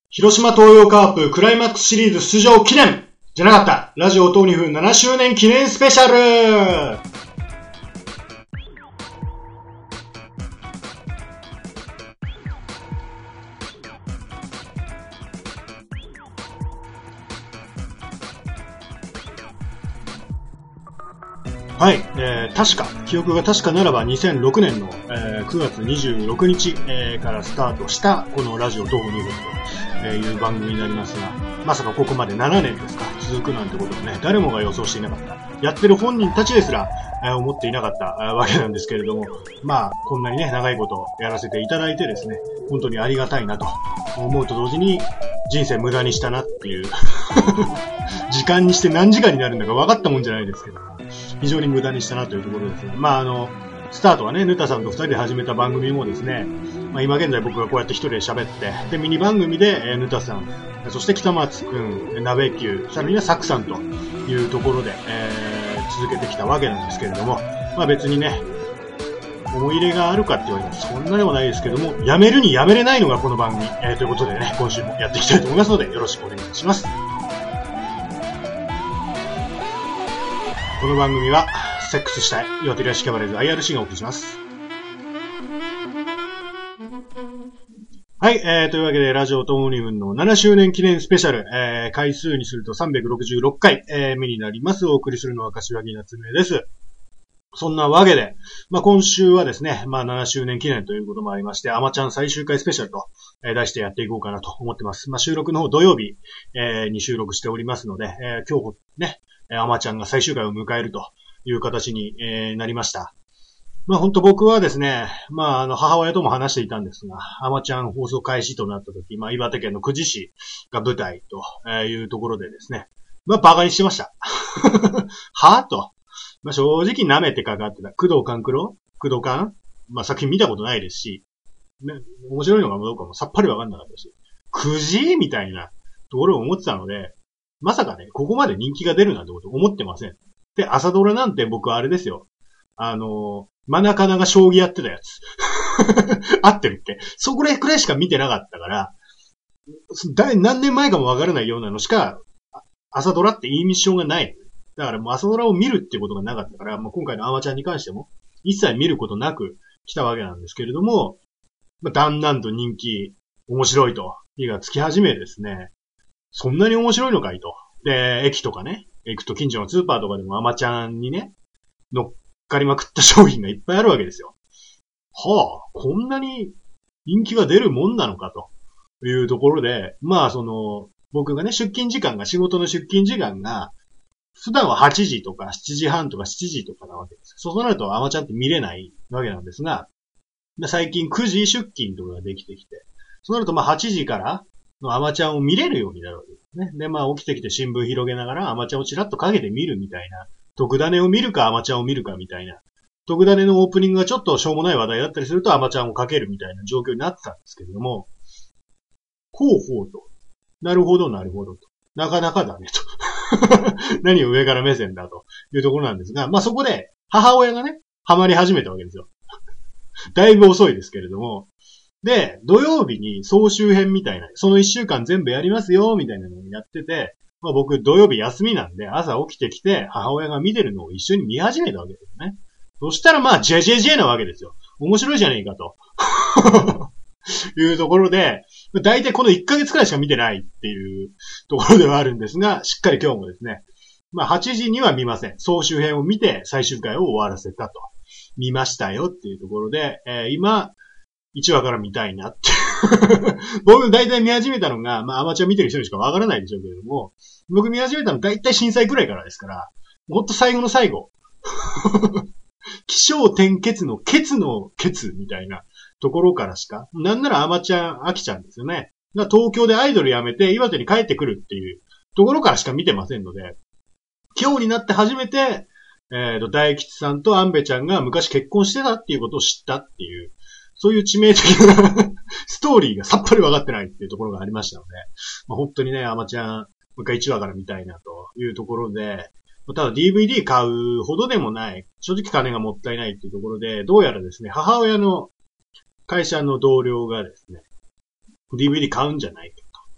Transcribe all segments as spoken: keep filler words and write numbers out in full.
広島東洋カープクライマックスシリーズ出場記念じゃなかった。ラジオ音にふんななしゅうねん記念スペシャル。はい、えー、確か、記憶が確かならばにせんろくねんの、えー、くがつにじゅうろくにち、えー、からスタートしたこのラジオ東方ニュースという番組になりますが、まさかここまでななねんですか、続くなんてことをね、誰もが予想していなかった。やってる本人たちですら、えー、思っていなかったわけなんですけれども、まあ、こんなにね、長いことやらせていただいてですね、本当にありがたいなと思うと同時に、人生無駄にしたなっていう、時間にして何時間になるんだか分かったもんじゃないですけど、非常に無駄にしたなというところですが、まああの、スタートはね、ヌタさんと二人で始めた番組もですね、まあ今現在僕がこうやって一人で喋って、で、ミニ番組で、えー、ヌタさん、そして北松くん、鍋級、さらにはサクさんというところで、えー、続けてきたわけなんですけれども、まあ別にね、思い入れがあるかって言われたらそんなでもないですけども、やめるにやめれないのがこの番組、えー、ということでね、今週もやっていきたいと思いますので、よろしくお願いします。この番組は、セックスしたい、岩手らしキャバレーズ アイアールシー がお送りします。はい、えー、というわけで、ラジオ東方にふんのななしゅうねん記念スペシャル、えー、回数にするとさんびゃくろくじゅうろっかい、えー、目になります。お送りするのは柏木夏目です。そんなわけで、まあ、今週はですね、まあ、ななしゅうねん記念ということもありまして、アマちゃん最終回スペシャルと、えー、題してやっていこうかなと思ってます。まあ、収録の方土曜日、えー、に収録しておりますので、えー、今日ね、アマちゃんが最終回を迎えるという形に、えー、なりました。まあ本当僕はですね、まああの母親とも話していたんですが、アマちゃん放送開始となった時、まあ岩手県の久慈市が舞台というところでですね、まあバカにしてました。はぁと。まあ正直舐めてかかってた。工藤官九郎工藤官まあ作品見たことないですし、ね、面白いのかどうかもさっぱりわかんなかったし、久慈みたいなところを思ってたので、まさかね、ここまで人気が出るなんてこと思ってません。で、朝ドラなんて僕はあれですよ。あの、マナカナが将棋やってたやつ。合ってるっけ？そこらくらいしか見てなかったから、何年前かもわからないようなのしか、朝ドラっていいミッションがない。だからもう朝ドラを見るっていうことがなかったから、もう今回のアマちゃんに関しても、一切見ることなく来たわけなんですけれども、まあ、だんだんと人気、面白いと、火がつき始めですね。そんなに面白いのかいと。で、駅とかね、行くと近所のスーパーとかでもアマちゃんにね、乗っかりまくった商品がいっぱいあるわけですよ。はあ、こんなに人気が出るもんなのかというところで、まあその、僕がね、出勤時間が、仕事の出勤時間が、普段ははちじとかしちじはんとかしちじとかなわけです。そうなるとアマちゃんって見れないわけなんですが、最近くじ出勤とかができてきて、そうなるとまあはちじからのアマちゃんを見れるようになるわけですね。で、まあ起きてきて新聞広げながらアマちゃんをちらっと影で見るみたいな、特ダネを見るかアマちゃんを見るかみたいな、特ダネのオープニングがちょっとしょうもない話題だったりするとアマちゃんをかけるみたいな状況になってたんですけれども、ほうほうと。なるほどなるほどと。なかなかだねと。何を上から目線だというところなんですが、まあそこで母親がね、ハマり始めたわけですよ。だいぶ遅いですけれども、で、土曜日に総集編みたいな、その一週間全部やりますよ、みたいなのをやってて、まあ僕土曜日休みなんで、朝起きてきて、母親が見てるのを一緒に見始めたわけですよね。そしたらまあ、ジェジェジェなわけですよ。面白いじゃねえかと。いうところで、だいたいこのいっかげつくらいしか見てないっていうところではあるんですが、しっかり今日もですね、まあはちじには見ません。総集編を見て最終回を終わらせたと。見ましたよっていうところで、えー、今、いちわから見たいなって。僕大体見始めたのが、まあアマチュア見てる人にしかわからないでしょうけれども、僕見始めたの大体震災くらいからですから、ほんと最後の最後。起承転結のケツのケツみたいなところからしか、なんならアマちゃん、アキちゃんですよね。東京でアイドル辞めて岩手に帰ってくるっていうところからしか見てませんので、今日になって初めて、えっと、大吉さんとアンベちゃんが昔結婚してたっていうことを知ったっていう、そういう致命的なストーリーがさっぱり分かってないっていうところがありましたので、まあ、本当にね、アマちゃん、もう一回いちわから見たいなというところで、ただ ディーブイディー 買うほどでもない、正直金がもったいないっていうところで、どうやらですね、母親の会社の同僚がですね、ディーブイディー 買うんじゃないか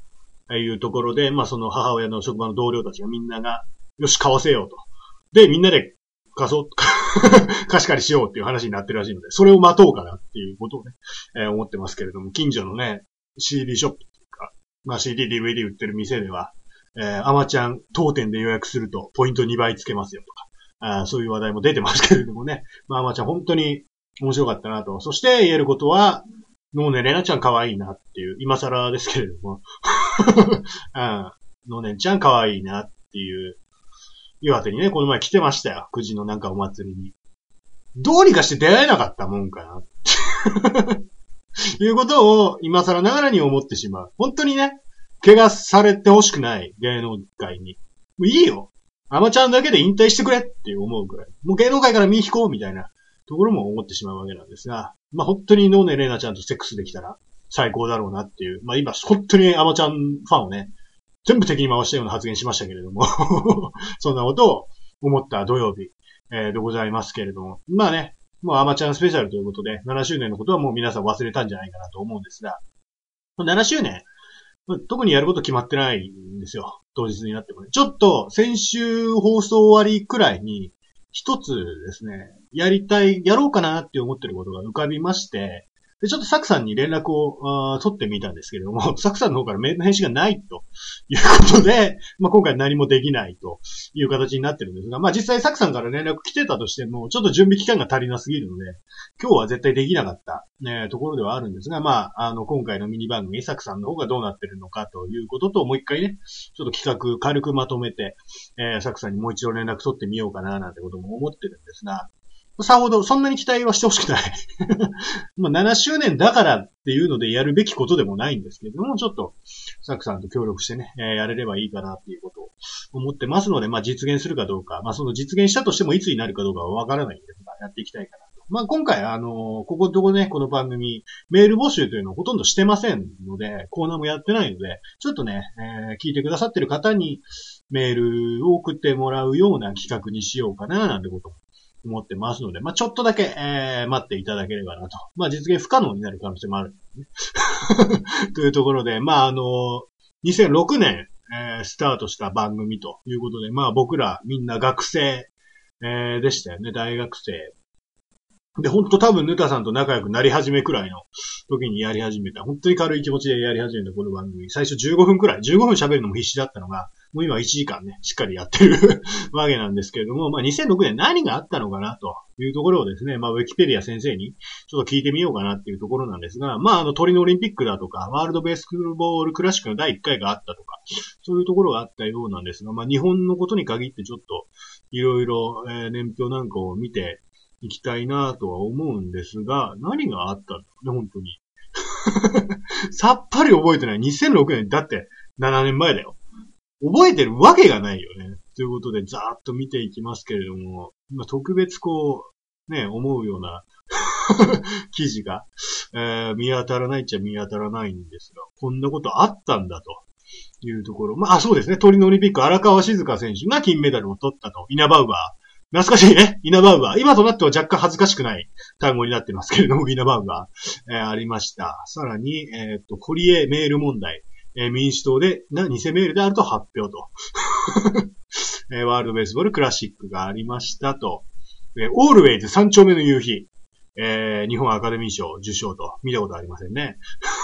いうところで、まあその母親の職場の同僚たちがみんなが、よし、買わせようと。で、みんなで貸そう、貸し借りしようっていう話になってるらしいので、それを待とうかなっていうことをね、えー、思ってますけれども、近所のね、シーディー ショップっていうか、まあ シーディー、ディーブイディー 売ってる店では、えー、アマちゃん当店で予約するとポイントにばいつけますよとか、あそういう話題も出てますけれどもね、まあアマちゃん本当に面白かったなと。そして言えることは、ノーネレナちゃん可愛いなっていう、今更ですけれども、うん、ノーネちゃん可愛いなっていう、岩手にね、この前来てましたよ。くじのなんかお祭りに。どうにかして出会えなかったもんかな。いうことを今更ながらに思ってしまう。本当にね、怪我されてほしくない芸能界に。もういいよ。アマちゃんだけで引退してくれって思うくらい。もう芸能界から身引こうみたいなところも思ってしまうわけなんですが、まあ本当にノーネレーナちゃんとセックスできたら最高だろうなっていう。まあ今本当にアマちゃんファンをね、全部敵に回したような発言しましたけれども、そんなことを思った土曜日、えー、でございますけれども。まあね、もうアマちゃんスペシャルということで、ななしゅうねんのことはもう皆さん忘れたんじゃないかなと思うんですが、ななしゅうねん、特にやること決まってないんですよ。当日になってもね。ちょっと先週放送終わりくらいに、一つですね、やりたい、やろうかなって思ってることが浮かびまして、で、ちょっとサクさんに連絡を取ってみたんですけれども、サクさんの方からメールの返信がないということで、まあ、今回何もできないという形になってるんですが、まあ、実際サクさんから連絡来てたとしても、ちょっと準備期間が足りなすぎるので、今日は絶対できなかった、ね、ところではあるんですが、まあ、あの、今回のミニ番組、サクさんの方がどうなってるのかということと、もう一回ね、ちょっと企画軽くまとめて、えー、サクさんにもう一度連絡取ってみようかな、なんてことも思ってるんですが、さほど、そんなに期待はしてほしくない。まあ、ななしゅうねんだからっていうのでやるべきことでもないんですけれども、ちょっと、サクさんと協力してね、えー、やれればいいかなっていうことを思ってますので、まあ、実現するかどうか、まあ、その実現したとしてもいつになるかどうかはわからないんですが、やっていきたいかなと。まあ、今回、あのー、ここどこね、この番組、メール募集というのをほとんどしてませんので、コーナーもやってないので、ちょっとね、えー、聞いてくださってる方にメールを送ってもらうような企画にしようかな、なんてことも思ってますので、まあ、ちょっとだけ、えー、待っていただければなと。まあ、実現不可能になる可能性もある、ね。というところで、まあ、あの、にせんろくねん、えー、スタートした番組ということで、まあ、僕らみんな学生、えー、でしたよね、大学生。で、ほんと多分ヌタさんと仲良くなり始めくらいの時にやり始めた。本当に軽い気持ちでやり始めたこの番組。最初じゅうごふんくらい、じゅうごふん喋るのも必死だったのが、もう今いちじかんね、しっかりやってるわけなんですけれども、まあにせんろくねん何があったのかなというところをですね、まあウィキペディア先生にちょっと聞いてみようかなっていうところなんですが、まああのトリノオリンピックだとか、ワールドベースボールクラシックのだいいっかいがあったとか、そういうところがあったようなんですが、まあ日本のことに限ってちょっといろいろ年表なんかを見ていきたいなとは思うんですが、何があったんだろうね、本当に。さっぱり覚えてない。にせんろくねんだってななねんまえだよ。覚えてるわけがないよね。ということで、ざーっと見ていきますけれども、まあ、特別こう、ね、思うような記事が、えー、見当たらないっちゃ見当たらないんですが、こんなことあったんだというところ。まあ、そうですね。トリノオリンピック、荒川静香選手が金メダルを取ったと。イナバウアー。懐かしいね。イナバウアー。今となっては若干恥ずかしくない単語になってますけれども、イナバウアー、えー、ありました。さらに、えっと、コリエメール問題。えー、民主党で、な、偽メールであると発表と。えー、ワールドベースボールクラシックがありましたと。えー、オールウェイズ三丁目の夕日。えー、日本アカデミー賞受賞と。見たことありませんね。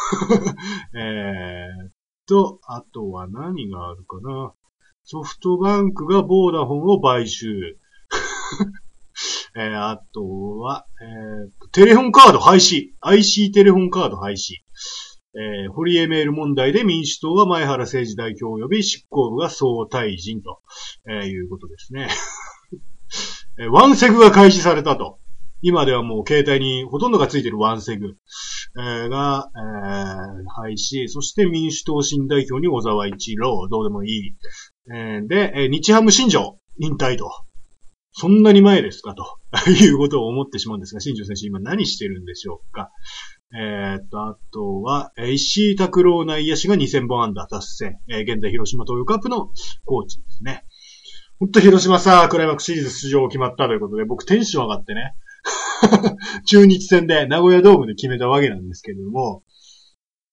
えーと、あとは何があるかな。ソフトバンクがボーダフォンを買収。えー、あとは、えー、テレホンカード廃止。アイシー テレホンカード廃止。えー、ホリエメール問題で民主党は前原誠司代表及び執行部が総退陣と、えー、いうことですね。えー、ワンセグが開始されたと。今ではもう携帯にほとんどがついているワンセグ、えー、が、えー、廃止。そして民主党新代表に小沢一郎、どうでもいい。えー、で、えー、日ハム新庄引退と。そんなに前ですかということを思ってしまうんですが、新庄選手今何してるんでしょうか。えー、っと、あとは、石井拓郎内野手がにせんぼん安打達成。えー、現在広島東洋カップのコーチですね。ほんと広島さ、クライマックスシリーズ出場決まったということで、僕テンション上がってね。中日戦で名古屋ドームで決めたわけなんですけれども、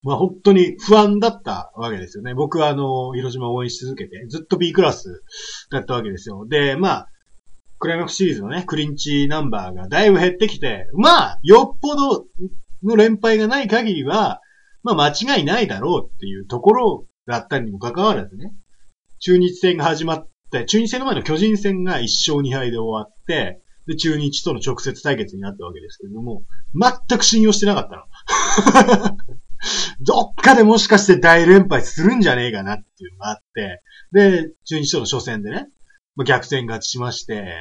まあ本当に不安だったわけですよね。僕はあの、広島を応援し続けて、ずっと B クラスだったわけですよ。で、まあ、クライマックスシリーズのね、クリンチナンバーがだいぶ減ってきて、まあ、よっぽどの連敗がない限りは、まあ間違いないだろうっていうところだったにもかかわらずね、中日戦が始まって、中日戦の前の巨人戦がいっしょうにはいで終わって、で、中日との直接対決になったわけですけれども、全く信用してなかったの。どっかでもしかして大連敗するんじゃねえかなっていうのがあって、で、中日との初戦でね、逆転勝ちしまして、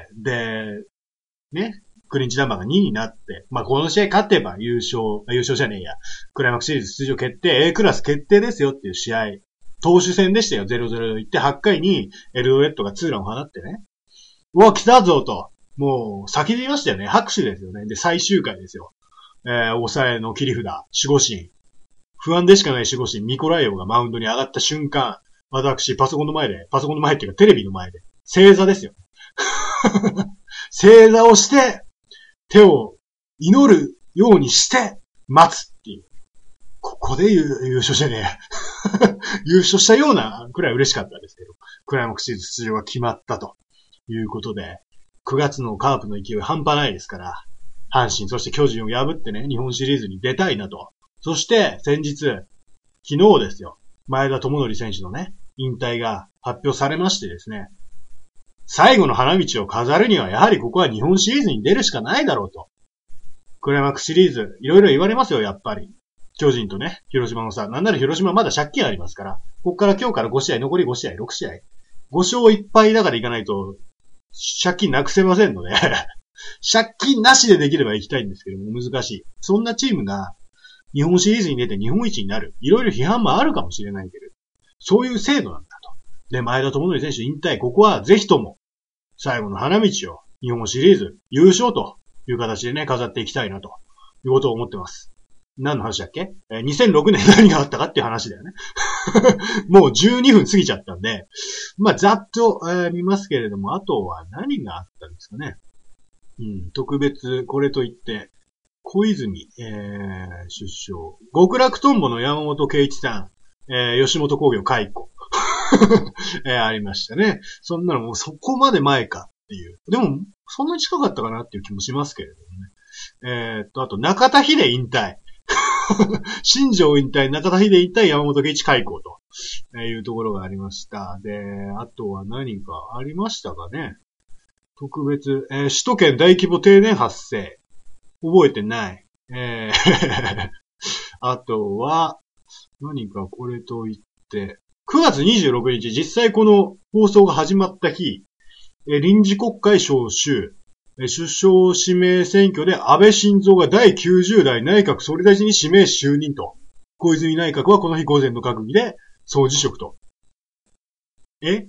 で、ね、クリンチナンバーがにいになって、まあこの試合勝てば優勝、優勝じゃねえや、クライマックスシリーズ出場決定、A クラス決定ですよっていう試合、投手戦でしたよ、ゼロゼロで行ってはちかいにエルドレッドがツーランを放ってね、うわ、来たぞと、もう先で言いましたよね、拍手ですよね。で、最終回ですよ。えー、抑えの切り札、守護神。不安でしかない守護神、ミコライオがマウンドに上がった瞬間、私、パソコンの前で、パソコンの前っていうかテレビの前で、正座ですよ。正座をして、手を祈るようにして、待つっていう。ここで優勝じゃねえ。優勝したようなくらい嬉しかったですけど、クライマックスシリーズ出場が決まったということで、くがつのカープの勢い半端ないですから、阪神、そして巨人を破ってね、日本シリーズに出たいなと。そして、先日、昨日ですよ。前田智則選手のね、引退が発表されましてですね。最後の花道を飾るには、やはりここは日本シリーズに出るしかないだろうと。クライマックスシリーズ、いろいろ言われますよ、やっぱり。巨人とね、広島のさ、なんなら広島まだ借金ありますから、ここから今日からごしあい、残りごしあい、ろくしあい。ごしょういっぱいだからいかないと、借金なくせませんので、借金なしでできれば行きたいんですけども、難しい。そんなチームが、日本シリーズに出て日本一になる。いろいろ批判もあるかもしれないけど、そういう制度なんだと。で、前田智則選手引退、ここはぜひとも、最後の花道を日本シリーズ優勝という形でね、飾っていきたいなということを思ってます。何の話だっけ？えー、にせんろくねん何があったかっていう話だよね。もうじゅうにふん過ぎちゃったんで、まあ、ざっと、えー、見ますけれども、あとは何があったんですかね。うん、特別、これといって、小泉、えー、出生。極楽とんぼの山本圭一さん、えー、吉本興業解雇。えー、ありましたね。そんなのもうそこまで前かっていう。でも、そんなに近かったかなっていう気もしますけれどもね。えー、っと、あと、中田秀引退。新庄引退、中田秀引退、山本圭一解雇というところがありました。で、あとは何かありましたかね。特別、えー、首都圏大規模停電発生。覚えてない。えー、あとは、何かこれといって、くがつにじゅうろくにち、実際この放送が始まった日、え臨時国会召集、え首相指名選挙で安倍晋三がだいきゅうじゅうだい内閣総理大臣に指名就任と。小泉内閣はこの日午前の閣議で総辞職と。え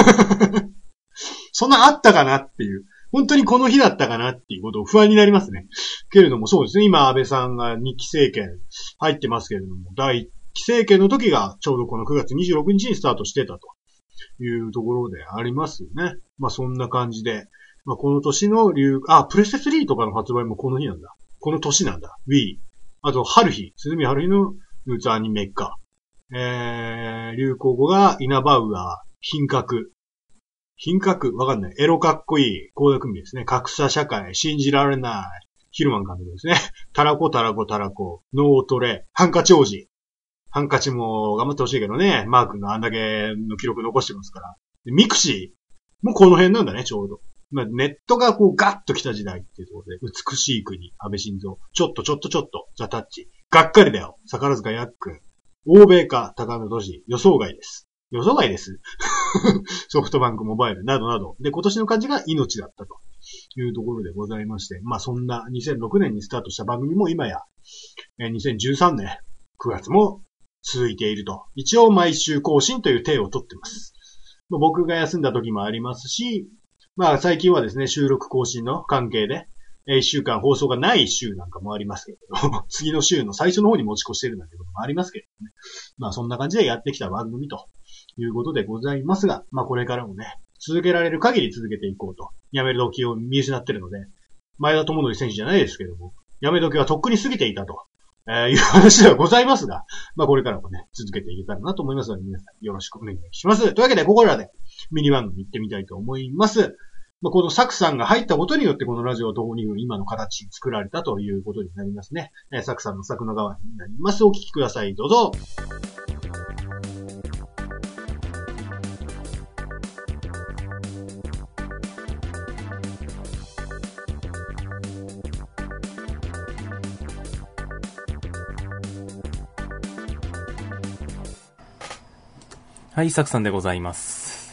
そんなあったかなっていう。本当にこの日だったかなっていうことを不安になりますね。けれどもそうですね。今安倍さんがにき政権入ってますけれども、第一期政権の時がちょうどこのくがつにじゅうろくにちにスタートしてたというところでありますよね。まあそんな感じで、まあこの年の流、あ、プレステスリーとかの発売もこの日なんだ。この年なんだ。Wii。あと、春日。鈴見春日のルーツアニメ化。えー、流行語がイナバウアー、品格。品格わかんない。エロかっこいい。倖田來未ですね。格差社会。信じられない。ヒルマン監督ですね。タラコタラコタラコ。ノートレ。ハンカチ王子。ハンカチも頑張ってほしいけどね。マー君があんだけの記録残してますから。ミクシーもこの辺なんだね、ちょうど。まあ、ネットがこうガッと来た時代っていうところで、美しい国、安倍晋三。ちょっとちょっとちょっと、ザタッチ。がっかりだよ。宝塚ヤックン。欧米化、高野都市。予想外です。予想外です。ソフトバンクモバイルなどなど。で、今年の漢字が命だったというところでございまして。まあそんなにせんろくねんにスタートした番組も今や、にせんじゅうさんねんくがつも続いていると。一応毎週更新という体をとってます。僕が休んだ時もありますし、まあ最近はですね、収録更新の関係で、一週間放送がない週なんかもありますけれど、次の週の最初の方に持ち越してるなんてこともありますけれどね。まあそんな感じでやってきた番組ということでございますが、まあこれからもね、続けられる限り続けていこうと。やめる時を見失ってるので、前田智則選手じゃないですけれども、やめ時はとっくに過ぎていたとえー、いう話ではございますが、まあこれからもね、続けていけたらなと思いますので、皆さんよろしくお願いします。というわけで、ここらでミニ番組行ってみたいと思います。まあ、このサクさんが入ったことによって、このラジオとにふん今の形作られたということになりますね。えー、サクさんの作の側になります。お聞きください。どうぞ。 はい、サクさんでございます。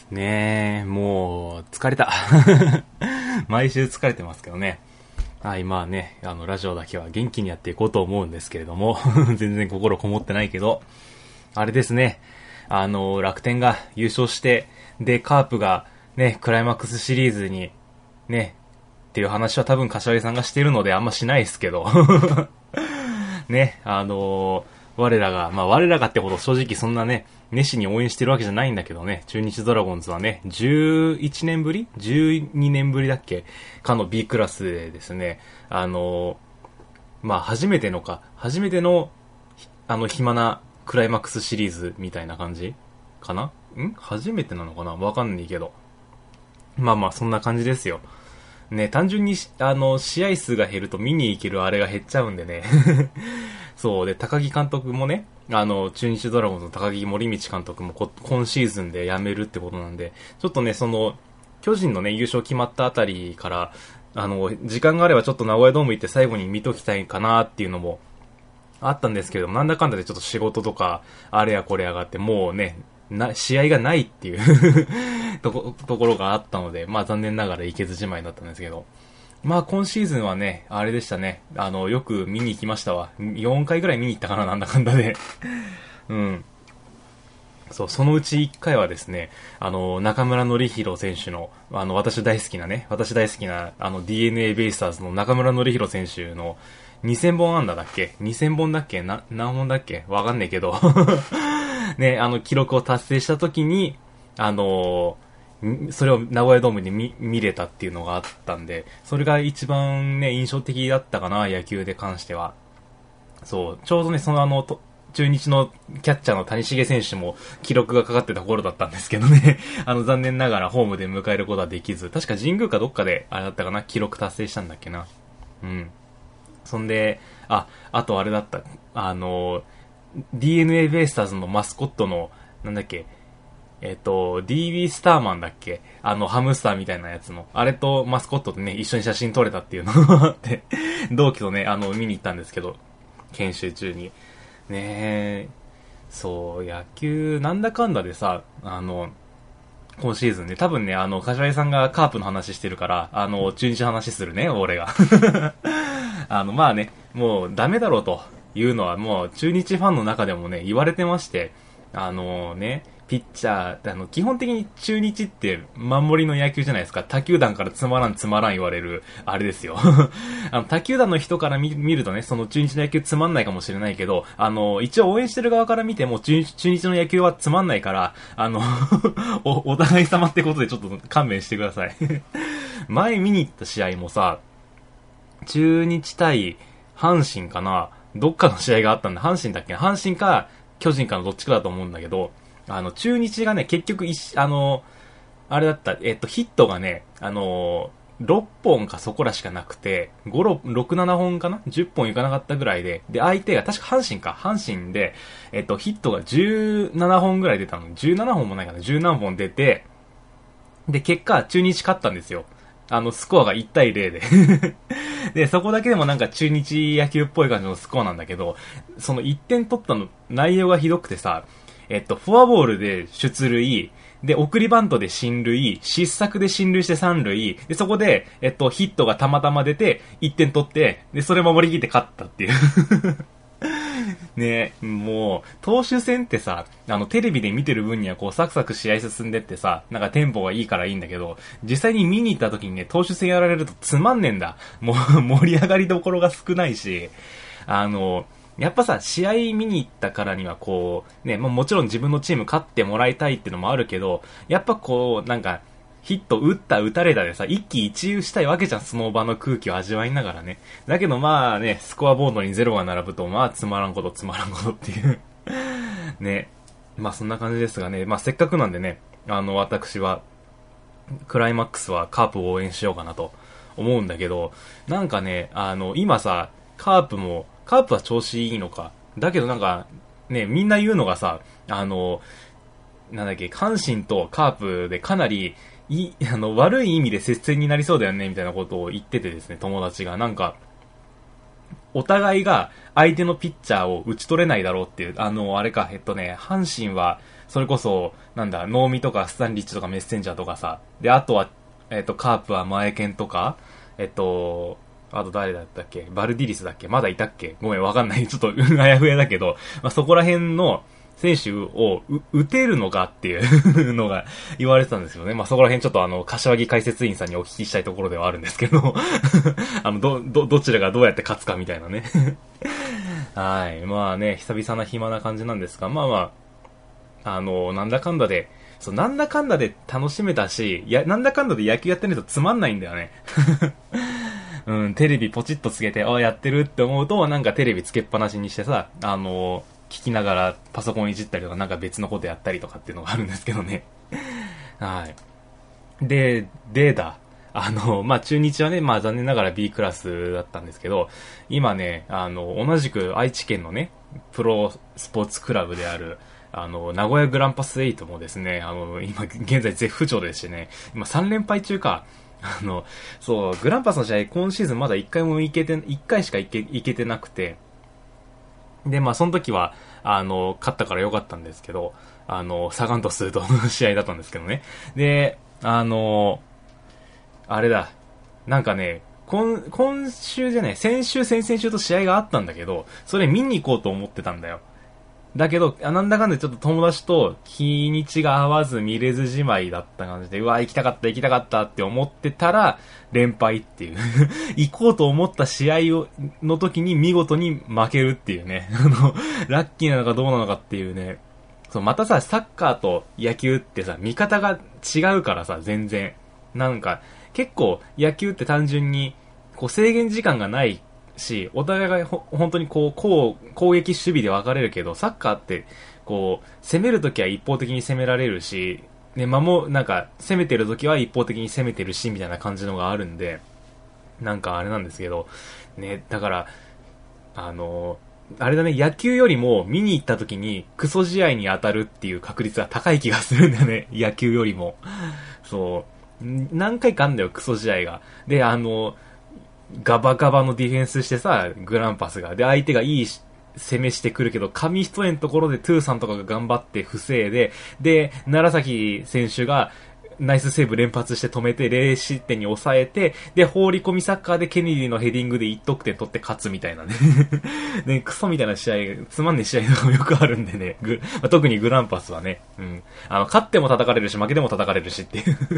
ねえ、もう、疲れた。毎週疲れてますけどね。はい、まあね、あの、ラジオだけは元気にやっていこうと思うんですけれども、全然心こもってないけど、あれですね、あの、楽天が優勝して、で、カープがね、クライマックスシリーズに、ね、っていう話は多分柏木さんがしているのであんましないですけど、ね、あの我らが、まあ我らがってほど正直そんなね、熱心に応援してるわけじゃないんだけどね、中日ドラゴンズはね、じゅういちねんぶり ?じゅうにねんぶりだっけかの B クラスでですね、あのまあ初めてのか、初めての、あの暇なクライマックスシリーズみたいな感じかなん初めてなのかなわかんないけど。まあまあそんな感じですよ。ね、単純に、あの、試合数が減ると見に行けるあれが減っちゃうんでね。そう、で、高木監督もね、あの、中日ドラゴンズの高木森道監督もこ今シーズンで辞めるってことなんで、ちょっとね、その、巨人のね、優勝決まったあたりから、あの、時間があればちょっと名古屋ドーム行って最後に見ときたいかなっていうのもあったんですけども、なんだかんだでちょっと仕事とか、あれやこれやがあって、もうね、な、試合がないっていうとこ、ところがあったので、まあ残念ながら行けずじまいだったんですけど、まあ今シーズンはね、あれでしたね、あの、よく見に行きましたわ。よんかいぐらい見に行ったかな、なんだかんだで。うん。そう、そのうちいっかいはですね、あの、中村紀弘選手の、あの、私大好きなね、私大好きな、あの、ディーエヌエー ベイスターズの中村紀弘選手のにせんぼん安打だっけ ?にせん 本だっけな、何本だっけわかんねえけど。ね、あの、記録を達成した時に、あのー、それを名古屋ドームで 見, 見れたっていうのがあったんで、それが一番ね、印象的だったかな、野球で関しては。そう、ちょうどね、そのあの、中日のキャッチャーの谷繁選手も記録がかかってた頃だったんですけどね、あの、残念ながらホームで迎えることはできず、確か神宮かどっかで、あれだったかな、記録達成したんだっけな。うん。そんで、あ、あとあれだった、あの、ディーエヌエー ベイスターズのマスコットの、なんだっけ、えっと、ディービー スターマンだっけあの、ハムスターみたいなやつの。あれとマスコットでね、一緒に写真撮れたっていうのがあって、同期とね、あの、見に行ったんですけど、研修中に。ねえ、そう、野球、なんだかんだでさ、あの、今シーズンね、多分ね、あの、柏木さんがカープの話してるから、あの、中日の話するね、俺が。あの、まあね、もうダメだろうというのはもう中日ファンの中でもね、言われてまして、あのね、ピッチャー、あの、基本的に中日って守りの野球じゃないですか。他球団からつまらんつまらん言われる、あれですよ。あの、他球団の人から見、見るとね、その中日の野球つまんないかもしれないけど、あの、一応応援してる側から見ても中日、中日の野球はつまんないから、あの、お、お互い様ってことでちょっと勘弁してください。前見に行った試合もさ、中日対阪神かな、どっかの試合があったんだ。阪神だっけ、阪神か巨人かのどっちかだと思うんだけど、あの、中日がね、結局一、あの、あれだった、えっと、ヒットがね、あの、ろっぽんかそこらしかなくて、ご、ろく、ななほんかな ?じゅっ 本いかなかったぐらいで、で、相手が、確か阪神か、阪神で、えっと、ヒットがじゅうななほんぐらい出たの。じゅうななほんもないかな、じゅうなんぼん出て、で、結果、中日勝ったんですよ。あの、スコアがいち対ゼロで。で、そこだけでもなんか中日野球っぽい感じのスコアなんだけど、そのいってん取ったの内容がひどくてさ、えっと、フォアボールで出塁、で、送りバントで進塁、失策で進塁して三塁、で、そこで、えっと、ヒットがたまたま出て、いってん取って、で、それ守り切って勝ったっていう。ねえ、もう、投手戦ってさ、あの、テレビで見てる分にはこう、サクサク試合進んでってさ、なんかテンポがいいからいいんだけど、実際に見に行った時にね、投手戦やられるとつまんねえんだ。もう、盛り上がりどころが少ないし、あの、やっぱさ、試合見に行ったからにはこう、ね、まあ、もちろん自分のチーム勝ってもらいたいってのもあるけど、やっぱこう、なんか、 ヒット打った打たれたでさ、一喜一憂したいわけじゃん、その場の空気を味わいながらね。だけどまあね、スコアボードにゼロが並ぶと、まあつまらんことつまらんことっていう。ね。まあそんな感じですがね、まあせっかくなんでね、あの、私は、クライマックスはカープを応援しようかなと思うんだけど、なんかね、あの、今さ、カープも、カープは調子いいのか。だけどなんか、ね、みんな言うのがさ、あの、なんだっけ、阪神とカープでかなり、い、あの、悪い意味で接戦になりそうだよね、みたいなことを言っててですね、友達が。なんか、お互いが相手のピッチャーを打ち取れないだろうっていう、あの、あれか、えっとね、阪神は、それこそ、なんだ、能見とかスタンリッチとかメッセンジャーとかさ、で、あとは、えっと、カープは前剣とか、えっと、あと誰だったっけバルディリスだっけまだいたっけごめん、わかんない。ちょっと、あやふやだけど、まあ、そこら辺の選手を打てるのかっていうのが言われてたんですよね。まあ、そこら辺ちょっとあの、柏木解説員さんにお聞きしたいところではあるんですけど、あの、ど、ど、どちらがどうやって勝つかみたいなね。はい。まあね、久々な暇な感じなんですが、まあまあ、あの、なんだかんだで、そう、なんだかんだで楽しめたし、や、なんだかんだで野球やってないとつまんないんだよね。うん、テレビポチッとつけて、あ、やってるって思うと、なんかテレビつけっぱなしにしてさ、あの、聞きながらパソコンいじったりとか、なんか別のことやったりとかっていうのがあるんですけどね。はい。で、でだ。あの、まあ、中日はね、まあ、残念ながら B クラスだったんですけど、今ね、あの、同じく愛知県のね、プロスポーツクラブである、あの、名古屋グランパスエイトもですね、あの、今、現在絶不調でしてね、今さん連敗中か。あの、そう、グランパスの試合、今シーズンまだいっかいも行けて、いっかいしか行け、行けてなくて、で、まあ、その時は、あの、勝ったから良かったんですけど、あの、サガン鳥栖との試合だったんですけどね。で、あの、あれだ、なんかね、今、今週じゃない、先週、先々週と試合があったんだけど、それ見に行こうと思ってたんだよ。だけど、なんだかんだちょっと友達と日にちが合わず見れずじまいだった感じで、うわ、行きたかった行きたかったって思ってたら、連敗っていう。行こうと思った試合を、の時に見事に負けるっていうね。あの、ラッキーなのかどうなのかっていうね。そう、またさ、サッカーと野球ってさ、見方が違うからさ、全然。なんか、結構野球って単純に、こう制限時間がないし、お互いがほ本当にこう、こう、攻撃守備で分かれるけど、サッカーって、こう、攻めるときは一方的に攻められるし、ね、守、なんか、攻めてるときは一方的に攻めてるし、みたいな感じのがあるんで、なんかあれなんですけど、ね、だから、あの、あれだね、野球よりも見に行ったときにクソ試合に当たるっていう確率は高い気がするんだよね、野球よりも。そう。何回かあんだよ、クソ試合が。で、あの、ガバガバのディフェンスしてさ、グランパスが。で、相手がいい攻めしてくるけど、紙一重のところでトゥーさんとかが頑張って防いで、で、楢崎選手がナイスセーブ連発して止めて、ゼロ失点に抑えて、で、放り込みサッカーでケネディのヘディングでいち得点取って勝つみたいなね。ね、クソみたいな試合、つまんねえ試合とかもよくあるんでね。グまあ、特にグランパスはね。うん。あの、勝っても叩かれるし、負けても叩かれるしっていう。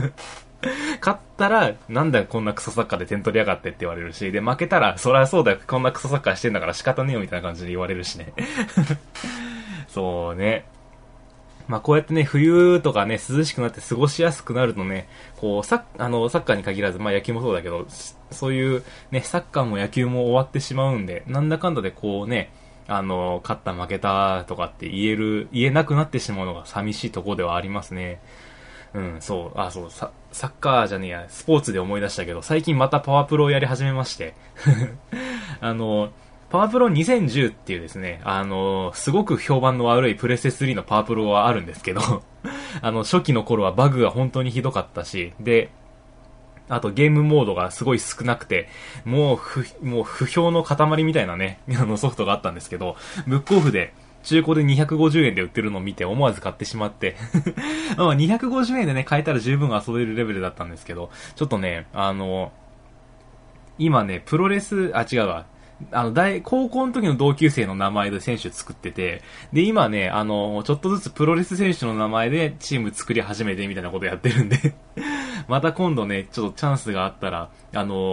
勝ったら、なんだよこんなクソサッカーで点取りやがってって言われるし、で、負けたら、そりゃそうだよ、こんなクソサッカーしてんだから仕方ねえよみたいな感じで言われるしね。そうね。まあこうやってね、冬とかね、涼しくなって過ごしやすくなるとね、こう、サッ、あの、サッカーに限らず、まあ野球もそうだけど、そういうね、サッカーも野球も終わってしまうんで、なんだかんだでこうね、あの、勝った負けたとかって言える、言えなくなってしまうのが寂しいところではありますね。うん、そう、あ、そう、サ、サッカーじゃねえや、スポーツで思い出したけど、最近またパワープロをやり始めまして、あの、パワープロにせんじゅうっていうですね、あの、すごく評判の悪いプレステスリーのパワープロはあるんですけど、あの、初期の頃はバグが本当にひどかったし、で、あとゲームモードがすごい少なくて、もう不、もう不評の塊みたいなね、あのソフトがあったんですけど、ブックオフで中古でにひゃくごじゅうえんで売ってるのを見て思わず買ってしまって、まあにひゃくごじゅうえんでね、買えたら十分遊べるレベルだったんですけど、ちょっとね、あの、今ね、プロレス、あ、違うわ。あの、大、高校の時の同級生の名前で選手作ってて、で、今ね、あの、ちょっとずつプロレス選手の名前でチーム作り始めてみたいなことやってるんで、また今度ね、ちょっとチャンスがあったら、あの、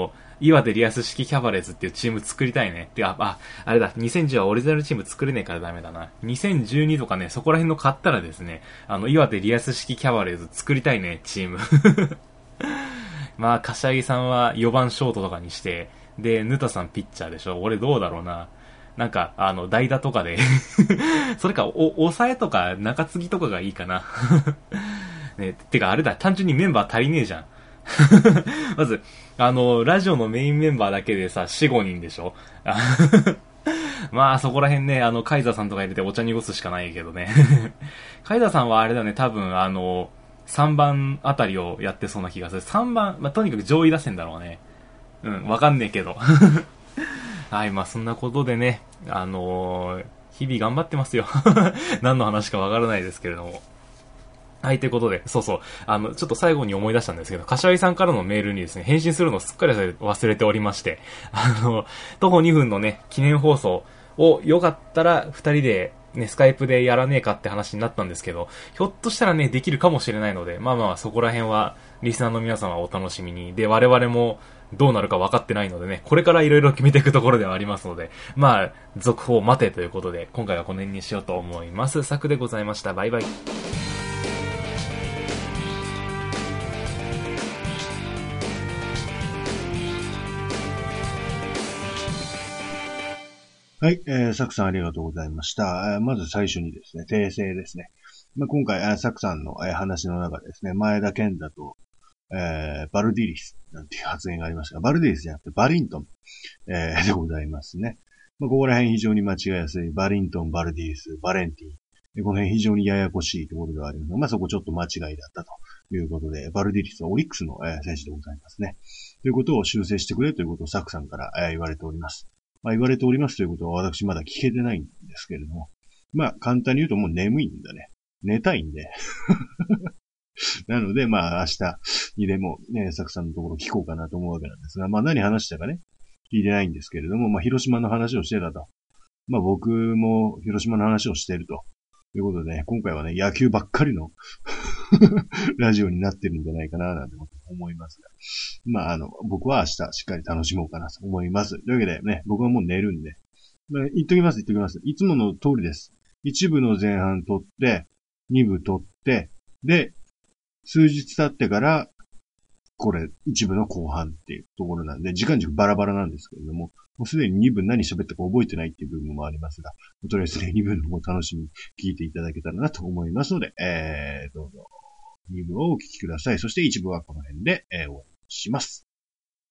岩手リアス式キャバレーズっていうチーム作りたいね。てか、あ、あれだ、にせんじゅうはオリジナルチーム作れねえからダメだな。にせんじゅうにとかね、そこら辺の買ったらですね、あの、岩手リアス式キャバレーズ作りたいね、チーム。まあ、柏木さんはよばんショートとかにして、で、ヌタさんピッチャーでしょ。俺どうだろうな。なんか、あの、代打とかでそれか、お、抑えとか、中継ぎとかがいいかな。ね、てか、あれだ、単純にメンバー足りねえじゃん。まず、あの、ラジオのメインメンバーだけでさ、よん、ごにんでしょ。まあ、そこら辺ね、あの、カイザーさんとか入れてお茶濁すしかないけどね。カイザーさんはあれだね、多分、あの、さんばんあたりをやってそうな気がする。さんばん、まあ、とにかく上位打線だろうね。うん、わかんねえけど。はい、まあそんなことでね、あのー、日々頑張ってますよ。何の話かわからないですけれども。はい、ということで、そうそう、あの、ちょっと最後に思い出したんですけど、柏木さんからのメールにですね、返信するのをすっかり忘れておりまして、あの、徒歩にふんのね、記念放送をよかったらふたりで、ね、スカイプでやらねえかって話になったんですけど、ひょっとしたらね、できるかもしれないので、まあまあ、そこら辺は、リスナーの皆様お楽しみに。で、我々も、どうなるか分かってないのでね、これからいろいろ決めていくところではありますので、まあ、続報待てということで、今回はこの辺にしようと思います。サクでございました。バイバイ。 はい、えー、サクさんありがとうございました。まず最初にですね、訂正ですね。まあ、今回、サクさんの話の中でですね、前田健太と、えー、バルディリスなんていう発言がありましたが、バルディリスじゃなくてバリントン、えー、でございますね。まあ、ここら辺非常に間違いやすい。バリントン、バルディリス、バレンティン。この辺非常にややこしいところではありますが、まあ、そこちょっと間違いだったということで、バルディリスはオリックスの、えー、選手でございますね。ということを修正してくれということをサクさんから、えー、言われております。まあ、言われておりますということは私まだ聞けてないんですけれども。まあ、簡単に言うともう眠いんだね。寝たいんで。なので、まあ、明日にでも、ね、サクさんのところ聞こうかなと思うわけなんですが、まあ、何話したかね、聞いてないんですけれども、まあ、広島の話をしてたと。まあ、僕も広島の話をしていると。ということで、ね、今回はね、野球ばっかりのラジオになってるんじゃないかな、なんて思いますが。まあ、あの、僕は明日しっかり楽しもうかなと思います。というわけでね、僕はもう寝るんで。まあ、言っときます、言っときます。いつもの通りです。一部の前半取って、二部取って、で、数日経ってから、これ、一部の後半っていうところなんで、時間軸バラバラなんですけれども、もうすでに二部何喋ったか覚えてないっていう部分もありますが、とりあえずね、二部の方を楽しみに聞いていただけたらなと思いますので、えー、どうぞ、二部をお聞きください。そして一部はこの辺で、えー、終わりします。